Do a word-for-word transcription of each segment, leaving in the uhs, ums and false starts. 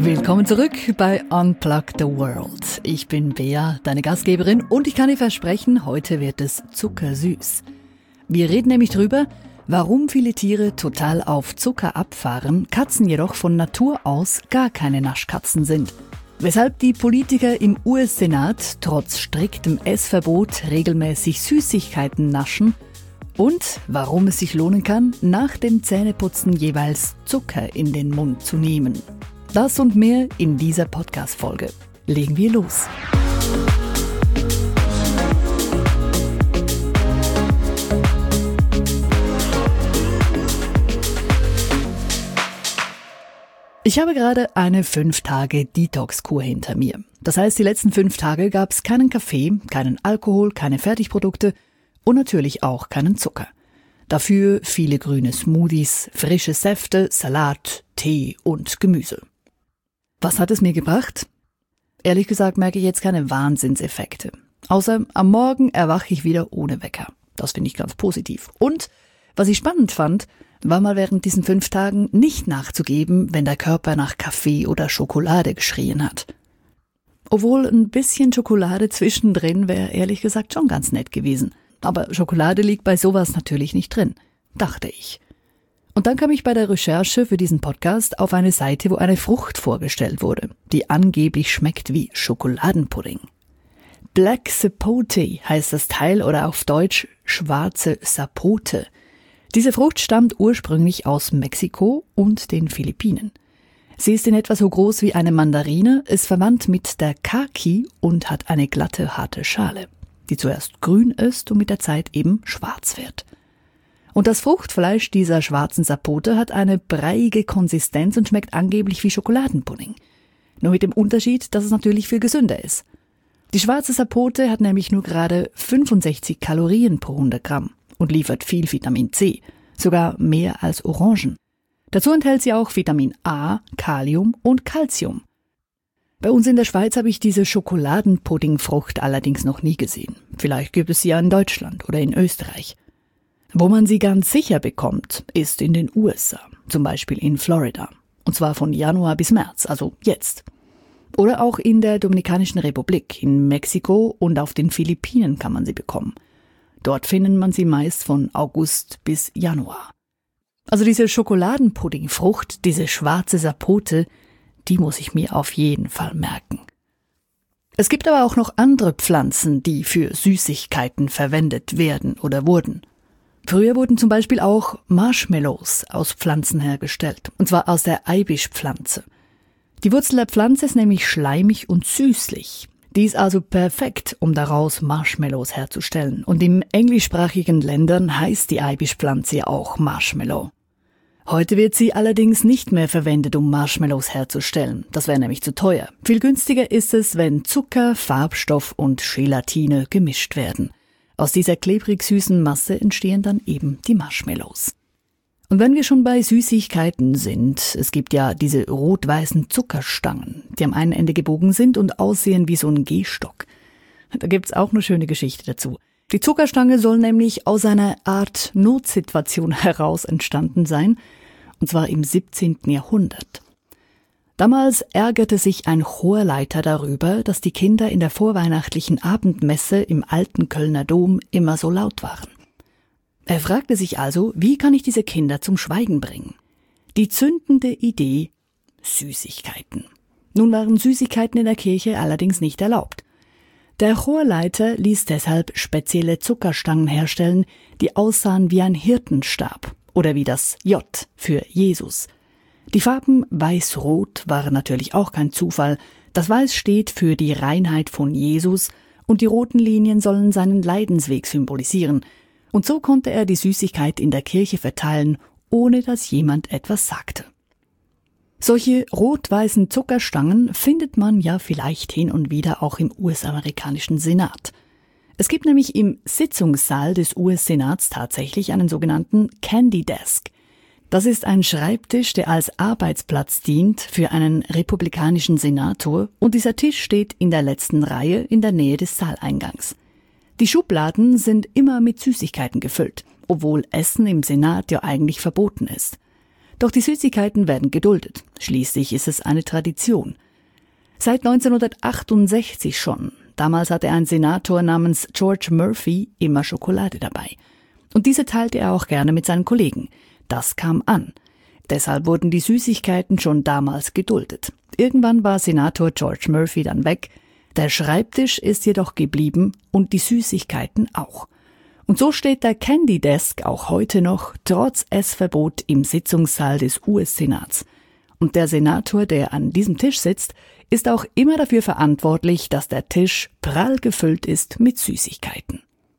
Willkommen zurück bei Unplug the World. Ich bin Bea, deine Gastgeberin, und ich kann dir versprechen, heute wird es zuckersüß. Wir reden nämlich drüber, warum viele Tiere total auf Zucker abfahren, Katzen jedoch von Natur aus gar keine Naschkatzen sind. Weshalb die Politiker im U S-Senat trotz striktem Essverbot regelmäßig Süßigkeiten naschen und warum es sich lohnen kann, nach dem Zähneputzen jeweils Zucker in den Mund zu nehmen. Das und mehr in dieser Podcast-Folge. Legen wir los. Ich habe gerade eine fünf Tage Detox-Kur hinter mir. Das heißt, die letzten fünf Tage gab es keinen Kaffee, keinen Alkohol, keine Fertigprodukte und natürlich auch keinen Zucker. Dafür viele grüne Smoothies, frische Säfte, Salat, Tee und Gemüse. Was hat es mir gebracht? Ehrlich gesagt merke ich jetzt keine Wahnsinnseffekte. Außer am Morgen erwache ich wieder ohne Wecker. Das finde ich ganz positiv. Und was ich spannend fand, war mal während diesen fünf Tagen nicht nachzugeben, wenn der Körper nach Kaffee oder Schokolade geschrien hat. Obwohl ein bisschen Schokolade zwischendrin wäre ehrlich gesagt schon ganz nett gewesen. Aber Schokolade liegt bei sowas natürlich nicht drin, dachte ich. Und dann kam ich bei der Recherche für diesen Podcast auf eine Seite, wo eine Frucht vorgestellt wurde, die angeblich schmeckt wie Schokoladenpudding. Black Sapote heißt das Teil oder auf Deutsch schwarze Sapote. Diese Frucht stammt ursprünglich aus Mexiko und den Philippinen. Sie ist in etwa so groß wie eine Mandarine, ist verwandt mit der Kaki und hat eine glatte, harte Schale, die zuerst grün ist und mit der Zeit eben schwarz wird. Und das Fruchtfleisch dieser schwarzen Sapote hat eine breiige Konsistenz und schmeckt angeblich wie Schokoladenpudding. Nur mit dem Unterschied, dass es natürlich viel gesünder ist. Die schwarze Sapote hat nämlich nur gerade fünfundsechzig Kalorien pro hundert Gramm und liefert viel Vitamin C, sogar mehr als Orangen. Dazu enthält sie auch Vitamin A, Kalium und Calcium. Bei uns in der Schweiz habe ich diese Schokoladenpuddingfrucht allerdings noch nie gesehen. Vielleicht gibt es sie ja in Deutschland oder in Österreich. Wo man sie ganz sicher bekommt, ist in den U S A, zum Beispiel in Florida. Und zwar von Januar bis März, also jetzt. Oder auch in der Dominikanischen Republik, in Mexiko und auf den Philippinen kann man sie bekommen. Dort findet man sie meist von August bis Januar. Also diese Schokoladenpuddingfrucht, diese schwarze Sapote, die muss ich mir auf jeden Fall merken. Es gibt aber auch noch andere Pflanzen, die für Süßigkeiten verwendet werden oder wurden. Früher wurden zum Beispiel auch Marshmallows aus Pflanzen hergestellt, und zwar aus der Eibischpflanze. Die Wurzel der Pflanze ist nämlich schleimig und süßlich. Die ist also perfekt, um daraus Marshmallows herzustellen. Und in englischsprachigen Ländern heißt die Eibischpflanze ja auch Marshmallow. Heute wird sie allerdings nicht mehr verwendet, um Marshmallows herzustellen. Das wäre nämlich zu teuer. Viel günstiger ist es, wenn Zucker, Farbstoff und Gelatine gemischt werden. Aus dieser klebrig-süßen Masse entstehen dann eben die Marshmallows. Und wenn wir schon bei Süßigkeiten sind, es gibt ja diese rot-weißen Zuckerstangen, die am einen Ende gebogen sind und aussehen wie so ein Gehstock. Da gibt's auch eine schöne Geschichte dazu. Die Zuckerstange soll nämlich aus einer Art Notsituation heraus entstanden sein, und zwar im siebzehnten Jahrhundert. Damals ärgerte sich ein Chorleiter darüber, dass die Kinder in der vorweihnachtlichen Abendmesse im alten Kölner Dom immer so laut waren. Er fragte sich also, wie kann ich diese Kinder zum Schweigen bringen? Die zündende Idee: Süßigkeiten. Nun waren Süßigkeiten in der Kirche allerdings nicht erlaubt. Der Chorleiter ließ deshalb spezielle Zuckerstangen herstellen, die aussahen wie ein Hirtenstab oder wie das J für Jesus. Die Farben weiß-rot waren natürlich auch kein Zufall. Das Weiß steht für die Reinheit von Jesus und die roten Linien sollen seinen Leidensweg symbolisieren. Und so konnte er die Süßigkeit in der Kirche verteilen, ohne dass jemand etwas sagte. Solche rot-weißen Zuckerstangen findet man ja vielleicht hin und wieder auch im U S-amerikanischen Senat. Es gibt nämlich im Sitzungssaal des U S-Senats tatsächlich einen sogenannten Candy Desk. Das ist ein Schreibtisch, der als Arbeitsplatz dient für einen republikanischen Senator, und dieser Tisch steht in der letzten Reihe in der Nähe des Saaleingangs. Die Schubladen sind immer mit Süßigkeiten gefüllt, obwohl Essen im Senat ja eigentlich verboten ist. Doch die Süßigkeiten werden geduldet. Schließlich ist es eine Tradition. Seit neunzehnhundertachtundsechzig schon. Damals hatte ein Senator namens George Murphy immer Schokolade dabei. Und diese teilte er auch gerne mit seinen Kollegen. Das kam an. Deshalb wurden die Süßigkeiten schon damals geduldet. Irgendwann war Senator George Murphy dann weg. Der Schreibtisch ist jedoch geblieben und die Süßigkeiten auch. Und so steht der Candy Desk auch heute noch, trotz Essverbot, im Sitzungssaal des U S-Senats. Und der Senator, der an diesem Tisch sitzt, ist auch immer dafür verantwortlich, dass der Tisch prall gefüllt ist mit Süßigkeiten.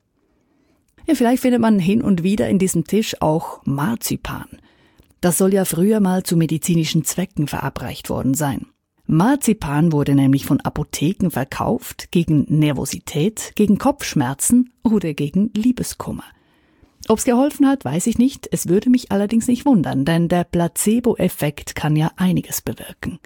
Ja, vielleicht findet man hin und wieder in diesem Tisch auch Marzipan. Das soll ja früher mal zu medizinischen Zwecken verabreicht worden sein. Marzipan wurde nämlich von Apotheken verkauft gegen Nervosität, gegen Kopfschmerzen oder gegen Liebeskummer. Ob's geholfen hat, weiß ich nicht, es würde mich allerdings nicht wundern, denn der Placebo-Effekt kann ja einiges bewirken.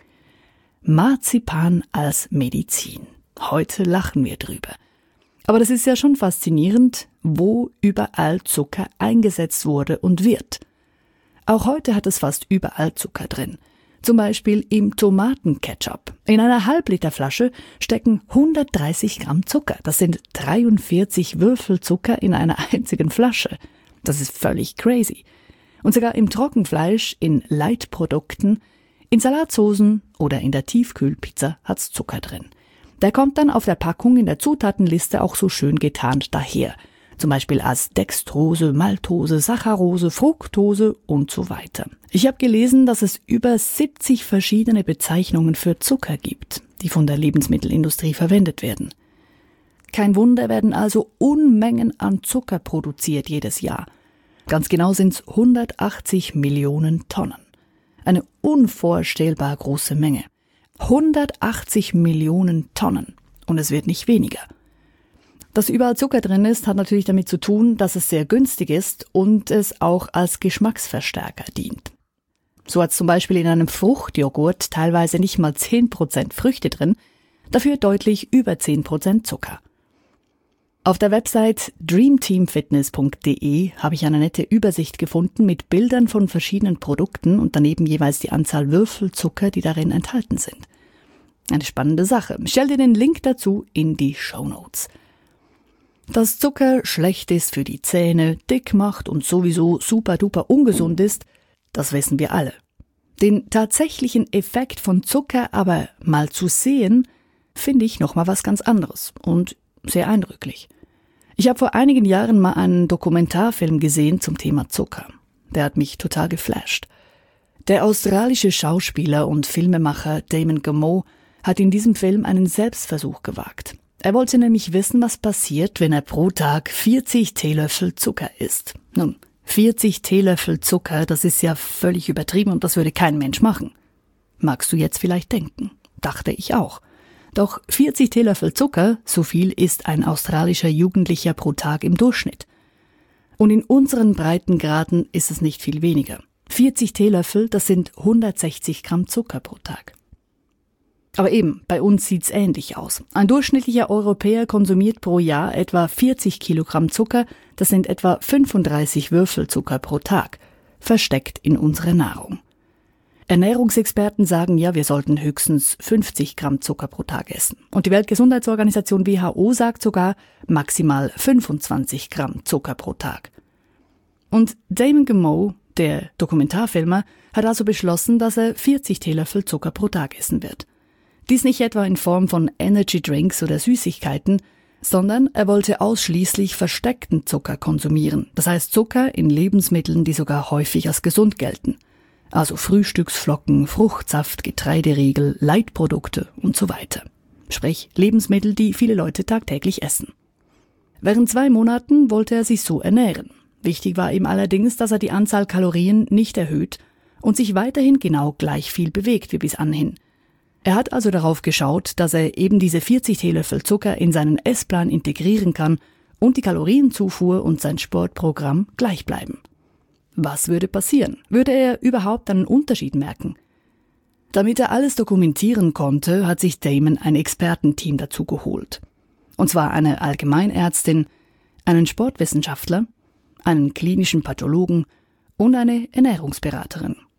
Marzipan als Medizin. Heute lachen wir drüber. Aber das ist ja schon faszinierend, wo überall Zucker eingesetzt wurde und wird. Auch heute hat es fast überall Zucker drin. Zum Beispiel im Tomatenketchup. In einer Halbliterflasche stecken hundertdreißig Gramm Zucker. Das sind dreiundvierzig Würfel Zucker in einer einzigen Flasche. Das ist völlig crazy. Und sogar im Trockenfleisch, in Leitprodukten, in Salatsoßen oder in der Tiefkühlpizza hat's Zucker drin. Der kommt dann auf der Packung in der Zutatenliste auch so schön getarnt daher. Zum Beispiel als Dextrose, Maltose, Saccharose, Fructose und so weiter. Ich habe gelesen, dass es über siebzig verschiedene Bezeichnungen für Zucker gibt, die von der Lebensmittelindustrie verwendet werden. Kein Wunder, werden also Unmengen an Zucker produziert jedes Jahr. Ganz genau sind es hundertachtzig Millionen Tonnen. Eine unvorstellbar große Menge. hundertachtzig Millionen Tonnen. Und es wird nicht weniger. Dass überall Zucker drin ist, hat natürlich damit zu tun, dass es sehr günstig ist und es auch als Geschmacksverstärker dient. So hat es zum Beispiel in einem Fruchtjoghurt teilweise nicht mal zehn Prozent Früchte drin, dafür deutlich über zehn Prozent Zucker. Auf der Website dreamteamfitness punkt de habe ich eine nette Übersicht gefunden mit Bildern von verschiedenen Produkten und daneben jeweils die Anzahl Würfel Zucker, die darin enthalten sind. Eine spannende Sache. Stell dir den Link dazu in die Shownotes. Dass Zucker schlecht ist für die Zähne, dick macht und sowieso super duper ungesund ist, das wissen wir alle. Den tatsächlichen Effekt von Zucker aber mal zu sehen, finde ich nochmal was ganz anderes und sehr eindrücklich. Ich habe vor einigen Jahren mal einen Dokumentarfilm gesehen zum Thema Zucker. Der hat mich total geflasht. Der australische Schauspieler und Filmemacher Damon Gameau hat in diesem Film einen Selbstversuch gewagt. Er wollte nämlich wissen, was passiert, wenn er pro Tag vierzig Teelöffel Zucker isst. Nun, vierzig Teelöffel Zucker, das ist ja völlig übertrieben und das würde kein Mensch machen. Magst du jetzt vielleicht denken? Dachte ich auch. Doch vierzig Teelöffel Zucker, so viel isst ein australischer Jugendlicher pro Tag im Durchschnitt. Und in unseren Breitengraden ist es nicht viel weniger. vierzig Teelöffel, das sind hundertsechzig Gramm Zucker pro Tag. Aber eben, bei uns sieht's ähnlich aus. Ein durchschnittlicher Europäer konsumiert pro Jahr etwa vierzig Kilogramm Zucker, das sind etwa fünfunddreißig Würfel Zucker pro Tag, versteckt in unserer Nahrung. Ernährungsexperten sagen ja, wir sollten höchstens fünfzig Gramm Zucker pro Tag essen. Und die Weltgesundheitsorganisation W H O sagt sogar maximal fünfundzwanzig Gramm Zucker pro Tag. Und Damon Gameau, der Dokumentarfilmer, hat also beschlossen, dass er vierzig Teelöffel Zucker pro Tag essen wird. Dies nicht etwa in Form von Energy Drinks oder Süßigkeiten, sondern er wollte ausschließlich versteckten Zucker konsumieren. Das heißt Zucker in Lebensmitteln, die sogar häufig als gesund gelten. Also Frühstücksflocken, Fruchtsaft, Getreideriegel, Leitprodukte und so weiter. Sprich Lebensmittel, die viele Leute tagtäglich essen. Während zwei Monaten wollte er sich so ernähren. Wichtig war ihm allerdings, dass er die Anzahl Kalorien nicht erhöht und sich weiterhin genau gleich viel bewegt wie bis anhin. Er hat also darauf geschaut, dass er eben diese vierzig Teelöffel Zucker in seinen Essplan integrieren kann und die Kalorienzufuhr und sein Sportprogramm gleich bleiben. Was würde passieren? Würde er überhaupt einen Unterschied merken? Damit er alles dokumentieren konnte, hat sich Damon ein Expertenteam dazu geholt. Und zwar eine Allgemeinärztin, einen Sportwissenschaftler, einen klinischen Pathologen und eine Ernährungsberaterin.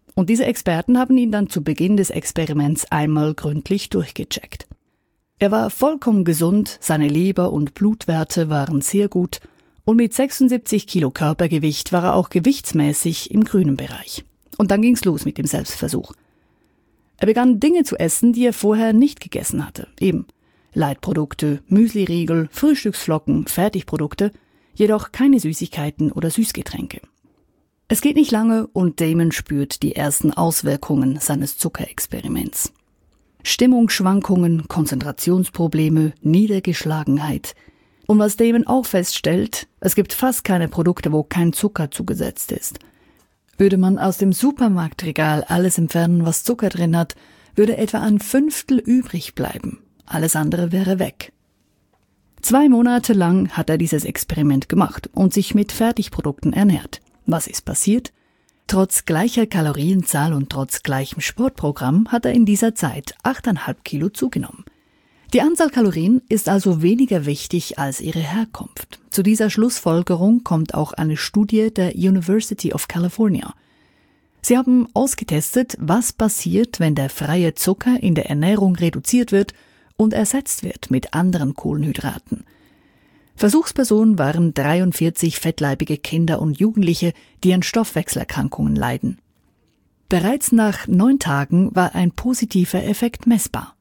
Und diese Experten haben ihn dann zu Beginn des Experiments einmal gründlich durchgecheckt. Er war vollkommen gesund, seine Leber- und Blutwerte waren sehr gut und mit sechsundsiebzig Kilo Körpergewicht war er auch gewichtsmäßig im grünen Bereich. Und dann ging's los mit dem Selbstversuch. Er begann Dinge zu essen, die er vorher nicht gegessen hatte. Eben Leitprodukte, Müsliriegel, Frühstücksflocken, Fertigprodukte, jedoch keine Süßigkeiten oder Süßgetränke. Es geht nicht lange und Damon spürt die ersten Auswirkungen seines Zuckerexperiments. Stimmungsschwankungen, Konzentrationsprobleme, Niedergeschlagenheit. Und was Damon auch feststellt, es gibt fast keine Produkte, wo kein Zucker zugesetzt ist. Würde man aus dem Supermarktregal alles entfernen, was Zucker drin hat, würde etwa ein Fünftel übrig bleiben. Alles andere wäre weg. Zwei Monate lang hat er dieses Experiment gemacht und sich mit Fertigprodukten ernährt. Was ist passiert? Trotz gleicher Kalorienzahl und trotz gleichem Sportprogramm hat er in dieser Zeit acht Komma fünf Kilo zugenommen. Die Anzahl Kalorien ist also weniger wichtig als ihre Herkunft. Zu dieser Schlussfolgerung kommt auch eine Studie der University of California. Sie haben ausgetestet, was passiert, wenn der freie Zucker in der Ernährung reduziert wird und ersetzt wird mit anderen Kohlenhydraten. Versuchspersonen waren dreiundvierzig fettleibige Kinder und Jugendliche, die an Stoffwechselerkrankungen leiden. Bereits nach neun Tagen war ein positiver Effekt messbar.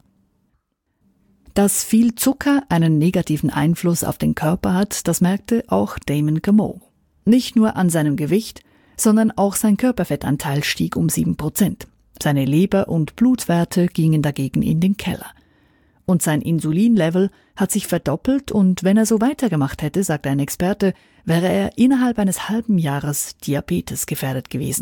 Dass viel Zucker einen negativen Einfluss auf den Körper hat, das merkte auch Damon Gameau. Nicht nur an seinem Gewicht, sondern auch sein Körperfettanteil stieg um sieben Prozent. Seine Leber- und Blutwerte gingen dagegen in den Keller. Und sein Insulinlevel hat sich verdoppelt und wenn er so weitergemacht hätte, sagt ein Experte, wäre er innerhalb eines halben Jahres Diabetes gefährdet gewesen.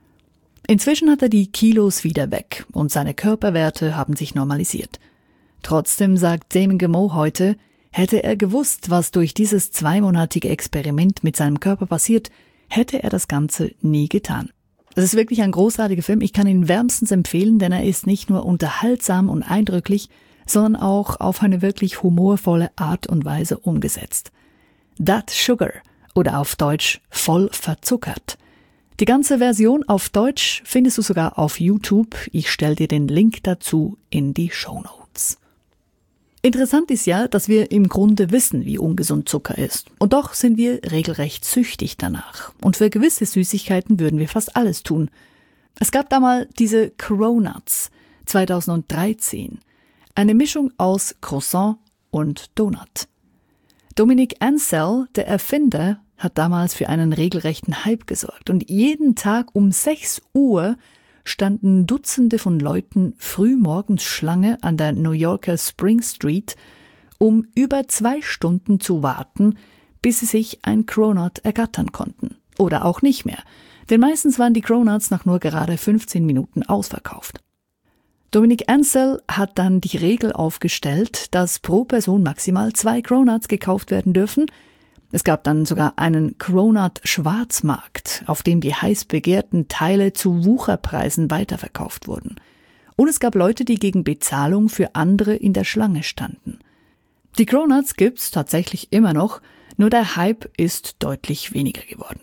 Inzwischen hat er die Kilos wieder weg und seine Körperwerte haben sich normalisiert. Trotzdem sagt Damon Gameau heute, hätte er gewusst, was durch dieses zweimonatige Experiment mit seinem Körper passiert, hätte er das Ganze nie getan. Das ist wirklich ein großartiger Film, ich kann ihn wärmstens empfehlen, denn er ist nicht nur unterhaltsam und eindrücklich, sondern auch auf eine wirklich humorvolle Art und Weise umgesetzt. That Sugar oder auf Deutsch voll verzuckert. Die ganze Version auf Deutsch findest du sogar auf YouTube. Ich stelle dir den Link dazu in die Shownotes. Interessant ist ja, dass wir im Grunde wissen, wie ungesund Zucker ist. Und doch sind wir regelrecht süchtig danach. Und für gewisse Süßigkeiten würden wir fast alles tun. Es gab da mal diese Cronuts zweitausenddreizehn. Eine Mischung aus Croissant und Donut. Dominic Ansel, der Erfinder, hat damals für einen regelrechten Hype gesorgt. Und jeden Tag um sechs Uhr standen Dutzende von Leuten frühmorgens Schlange an der New Yorker Spring Street, um über zwei Stunden zu warten, bis sie sich ein Cronut ergattern konnten. Oder auch nicht mehr, denn meistens waren die Cronuts nach nur gerade fünfzehn Minuten ausverkauft. Dominic Ansel hat dann die Regel aufgestellt, dass pro Person maximal zwei Cronuts gekauft werden dürfen. Es gab dann sogar einen Cronut-Schwarzmarkt, auf dem die heiß begehrten Teile zu Wucherpreisen weiterverkauft wurden. Und es gab Leute, die gegen Bezahlung für andere in der Schlange standen. Die Cronuts gibt's tatsächlich immer noch, nur der Hype ist deutlich weniger geworden.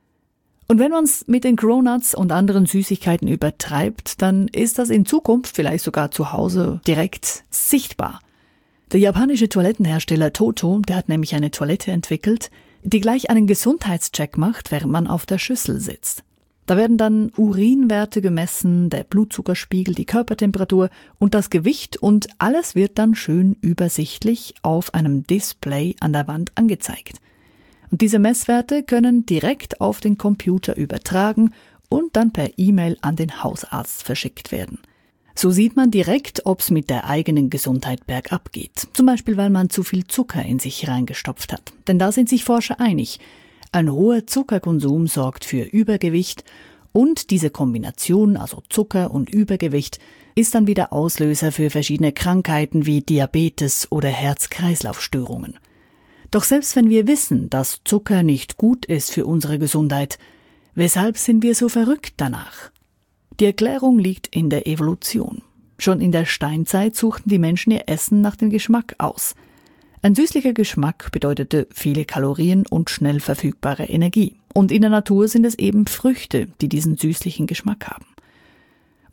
Und wenn man es mit den Cronuts und anderen Süßigkeiten übertreibt, dann ist das in Zukunft vielleicht sogar zu Hause direkt sichtbar. Der japanische Toilettenhersteller Toto, der hat nämlich eine Toilette entwickelt, die gleich einen Gesundheitscheck macht, während man auf der Schüssel sitzt. Da werden dann Urinwerte gemessen, der Blutzuckerspiegel, die Körpertemperatur und das Gewicht und alles wird dann schön übersichtlich auf einem Display an der Wand angezeigt. Und diese Messwerte können direkt auf den Computer übertragen und dann per E-Mail an den Hausarzt verschickt werden. So sieht man direkt, ob es mit der eigenen Gesundheit bergab geht. Zum Beispiel, weil man zu viel Zucker in sich reingestopft hat. Denn da sind sich Forscher einig. Ein hoher Zuckerkonsum sorgt für Übergewicht und diese Kombination, also Zucker und Übergewicht, ist dann wieder Auslöser für verschiedene Krankheiten wie Diabetes oder Herz-Kreislauf-Störungen. Doch selbst wenn wir wissen, dass Zucker nicht gut ist für unsere Gesundheit, weshalb sind wir so verrückt danach? Die Erklärung liegt in der Evolution. Schon in der Steinzeit suchten die Menschen ihr Essen nach dem Geschmack aus. Ein süßlicher Geschmack bedeutete viele Kalorien und schnell verfügbare Energie. Und in der Natur sind es eben Früchte, die diesen süßlichen Geschmack haben.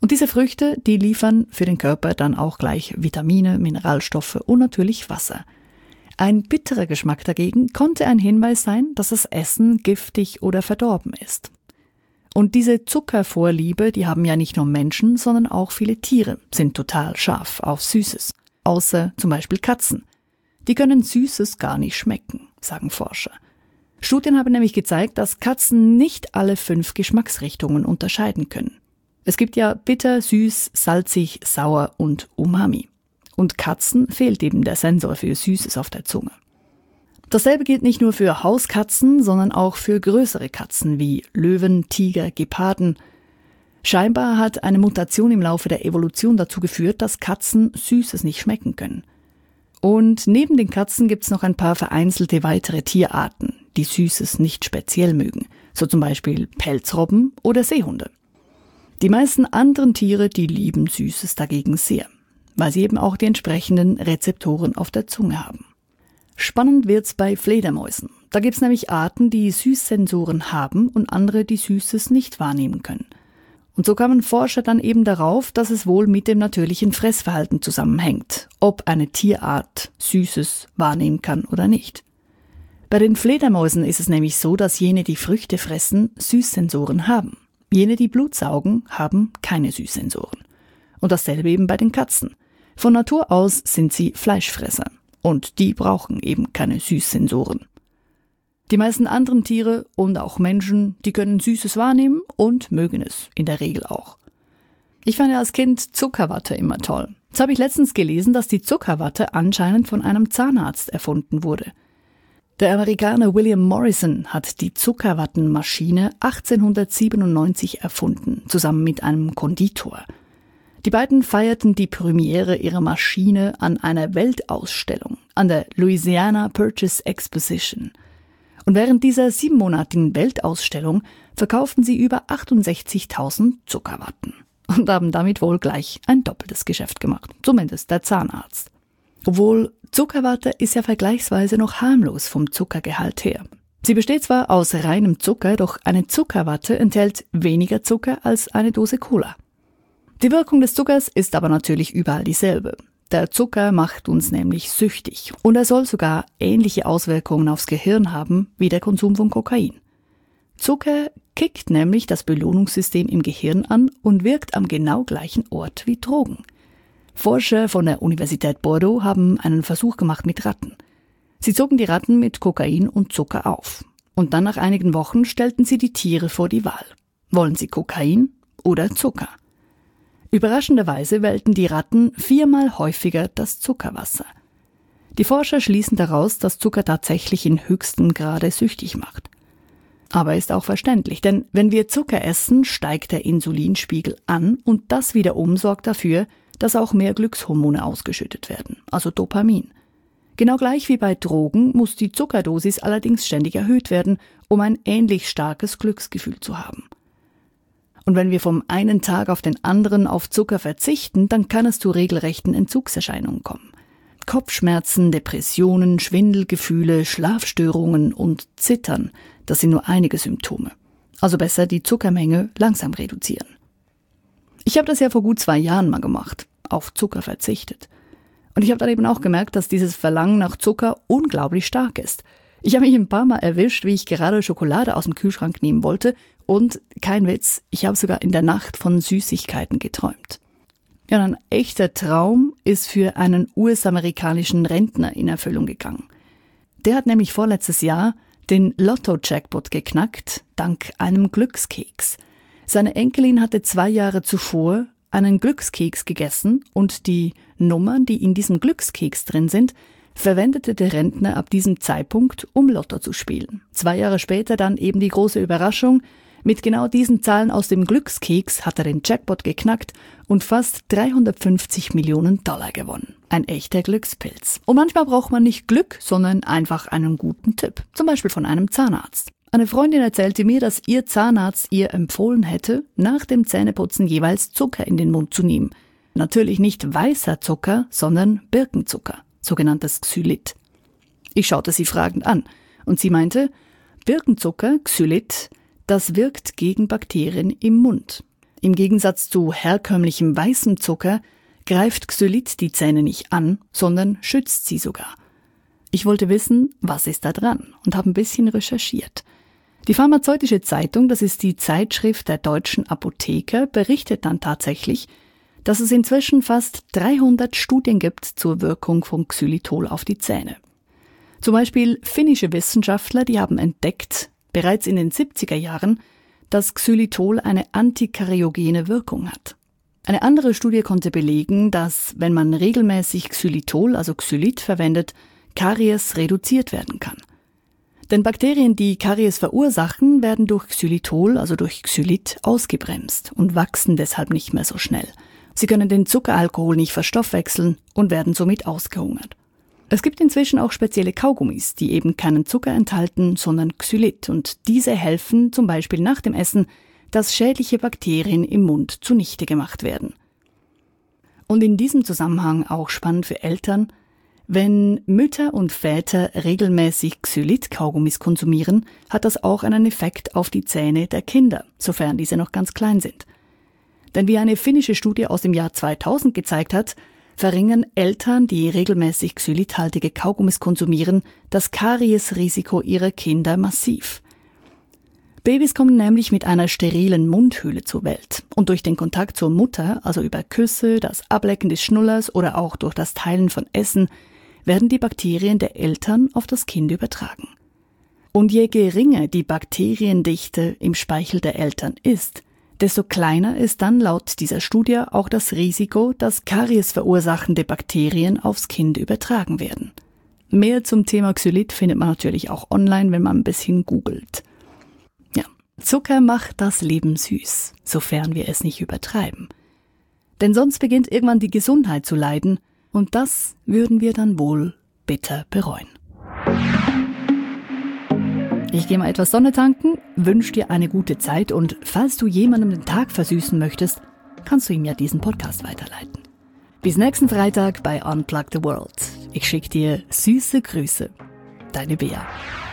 Und diese Früchte, die liefern für den Körper dann auch gleich Vitamine, Mineralstoffe und natürlich Wasser. Ein bitterer Geschmack dagegen konnte ein Hinweis sein, dass das Essen giftig oder verdorben ist. Und diese Zuckervorliebe, die haben ja nicht nur Menschen, sondern auch viele Tiere, sind total scharf auf Süßes. Außer zum Beispiel Katzen. Die können Süßes gar nicht schmecken, sagen Forscher. Studien haben nämlich gezeigt, dass Katzen nicht alle fünf Geschmacksrichtungen unterscheiden können. Es gibt ja bitter, süß, salzig, sauer und Umami. Und Katzen fehlt eben der Sensor für Süßes auf der Zunge. Dasselbe gilt nicht nur für Hauskatzen, sondern auch für größere Katzen wie Löwen, Tiger, Geparden. Scheinbar hat eine Mutation im Laufe der Evolution dazu geführt, dass Katzen Süßes nicht schmecken können. Und neben den Katzen gibt es noch ein paar vereinzelte weitere Tierarten, die Süßes nicht speziell mögen, so zum Beispiel Pelzrobben oder Seehunde. Die meisten anderen Tiere, die lieben Süßes dagegen sehr, weil sie eben auch die entsprechenden Rezeptoren auf der Zunge haben. Spannend wird's bei Fledermäusen. Da gibt's nämlich Arten, die Süßsensoren haben und andere, die Süßes nicht wahrnehmen können. Und so kamen Forscher dann eben darauf, dass es wohl mit dem natürlichen Fressverhalten zusammenhängt, ob eine Tierart Süßes wahrnehmen kann oder nicht. Bei den Fledermäusen ist es nämlich so, dass jene, die Früchte fressen, Süßsensoren haben. Jene, die Blut saugen, haben keine Süßsensoren. Und dasselbe eben bei den Katzen. Von Natur aus sind sie Fleischfresser. Und die brauchen eben keine Süßsensoren. Die meisten anderen Tiere und auch Menschen, die können Süßes wahrnehmen und mögen es in der Regel auch. Ich fand ja als Kind Zuckerwatte immer toll. Jetzt habe ich letztens gelesen, dass die Zuckerwatte anscheinend von einem Zahnarzt erfunden wurde. Der Amerikaner William Morrison hat die Zuckerwattenmaschine achtzehnhundertsiebenundneunzig erfunden, zusammen mit einem Konditor. Die beiden feierten die Premiere ihrer Maschine an einer Weltausstellung, an der Louisiana Purchase Exposition. Und während dieser siebenmonatigen Weltausstellung verkauften sie über achtundsechzigtausend Zuckerwatten und haben damit wohl gleich ein doppeltes Geschäft gemacht, zumindest der Zahnarzt. Obwohl Zuckerwatte ist ja vergleichsweise noch harmlos vom Zuckergehalt her. Sie besteht zwar aus reinem Zucker, doch eine Zuckerwatte enthält weniger Zucker als eine Dose Cola. Die Wirkung des Zuckers ist aber natürlich überall dieselbe. Der Zucker macht uns nämlich süchtig und er soll sogar ähnliche Auswirkungen aufs Gehirn haben wie der Konsum von Kokain. Zucker kickt nämlich das Belohnungssystem im Gehirn an und wirkt am genau gleichen Ort wie Drogen. Forscher von der Universität Bordeaux haben einen Versuch gemacht mit Ratten. Sie zogen die Ratten mit Kokain und Zucker auf. Und dann nach einigen Wochen stellten sie die Tiere vor die Wahl. Wollen sie Kokain oder Zucker? Überraschenderweise wählten die Ratten viermal häufiger das Zuckerwasser. Die Forscher schließen daraus, dass Zucker tatsächlich in höchstem Grade süchtig macht. Aber ist auch verständlich, denn wenn wir Zucker essen, steigt der Insulinspiegel an und das wiederum sorgt dafür, dass auch mehr Glückshormone ausgeschüttet werden, also Dopamin. Genau gleich wie bei Drogen muss die Zuckerdosis allerdings ständig erhöht werden, um ein ähnlich starkes Glücksgefühl zu haben. Und wenn wir vom einen Tag auf den anderen auf Zucker verzichten, dann kann es zu regelrechten Entzugserscheinungen kommen. Kopfschmerzen, Depressionen, Schwindelgefühle, Schlafstörungen und Zittern, das sind nur einige Symptome. Also besser die Zuckermenge langsam reduzieren. Ich habe das ja vor gut zwei Jahren mal gemacht, auf Zucker verzichtet. Und ich habe dann eben auch gemerkt, dass dieses Verlangen nach Zucker unglaublich stark ist. Ich habe mich ein paar Mal erwischt, wie ich gerade Schokolade aus dem Kühlschrank nehmen wollte und, kein Witz, ich habe sogar in der Nacht von Süßigkeiten geträumt. Ja, ein echter Traum ist für einen U S-amerikanischen Rentner in Erfüllung gegangen. Der hat nämlich vorletztes Jahr den Lotto-Jackpot geknackt, dank einem Glückskeks. Seine Enkelin hatte zwei Jahre zuvor einen Glückskeks gegessen und die Nummern, die in diesem Glückskeks drin sind, verwendete der Rentner ab diesem Zeitpunkt, um Lotto zu spielen. Zwei Jahre später dann eben die große Überraschung. Mit genau diesen Zahlen aus dem Glückskeks hat er den Jackpot geknackt und fast dreihundertfünfzig Millionen Dollar gewonnen. Ein echter Glückspilz. Und manchmal braucht man nicht Glück, sondern einfach einen guten Tipp. Zum Beispiel von einem Zahnarzt. Eine Freundin erzählte mir, dass ihr Zahnarzt ihr empfohlen hätte, nach dem Zähneputzen jeweils Zucker in den Mund zu nehmen. Natürlich nicht weißer Zucker, sondern Birkenzucker, sogenanntes Xylit. Ich schaute sie fragend an und sie meinte, Birkenzucker, Xylit, das wirkt gegen Bakterien im Mund. Im Gegensatz zu herkömmlichem weißem Zucker greift Xylit die Zähne nicht an, sondern schützt sie sogar. Ich wollte wissen, was ist da dran und habe ein bisschen recherchiert. Die Pharmazeutische Zeitung, das ist die Zeitschrift der deutschen Apotheker, berichtet dann tatsächlich, dass es inzwischen fast dreihundert Studien gibt zur Wirkung von Xylitol auf die Zähne. Zum Beispiel finnische Wissenschaftler, die haben entdeckt, bereits in den siebziger Jahren, dass Xylitol eine antikariogene Wirkung hat. Eine andere Studie konnte belegen, dass, wenn man regelmäßig Xylitol, also Xylit, verwendet, Karies reduziert werden kann. Denn Bakterien, die Karies verursachen, werden durch Xylitol, also durch Xylit, ausgebremst und wachsen deshalb nicht mehr so schnell. Sie können den Zuckeralkohol nicht verstoffwechseln und werden somit ausgehungert. Es gibt inzwischen auch spezielle Kaugummis, die eben keinen Zucker enthalten, sondern Xylit, und diese helfen zum Beispiel nach dem Essen, dass schädliche Bakterien im Mund zunichte gemacht werden. Und in diesem Zusammenhang auch spannend für Eltern: Wenn Mütter und Väter regelmäßig Xylit-Kaugummis konsumieren, hat das auch einen Effekt auf die Zähne der Kinder, sofern diese noch ganz klein sind. Denn wie eine finnische Studie aus dem Jahr zweitausend gezeigt hat, verringern Eltern, die regelmäßig xylithaltige Kaugummis konsumieren, das Kariesrisiko ihrer Kinder massiv. Babys kommen nämlich mit einer sterilen Mundhöhle zur Welt und durch den Kontakt zur Mutter, also über Küsse, das Ablecken des Schnullers oder auch durch das Teilen von Essen, werden die Bakterien der Eltern auf das Kind übertragen. Und je geringer die Bakteriendichte im Speichel der Eltern ist, desto kleiner ist dann laut dieser Studie auch das Risiko, dass Karies verursachende Bakterien aufs Kind übertragen werden. Mehr zum Thema Xylit findet man natürlich auch online, wenn man ein bisschen googelt. Ja, Zucker macht das Leben süß, sofern wir es nicht übertreiben. Denn sonst beginnt irgendwann die Gesundheit zu leiden, und das würden wir dann wohl bitter bereuen. Ich gehe mal etwas Sonne tanken, wünsche dir eine gute Zeit, und falls du jemandem den Tag versüßen möchtest, kannst du ihm ja diesen Podcast weiterleiten. Bis nächsten Freitag bei Unplug the World. Ich schicke dir süße Grüße. Deine Bea.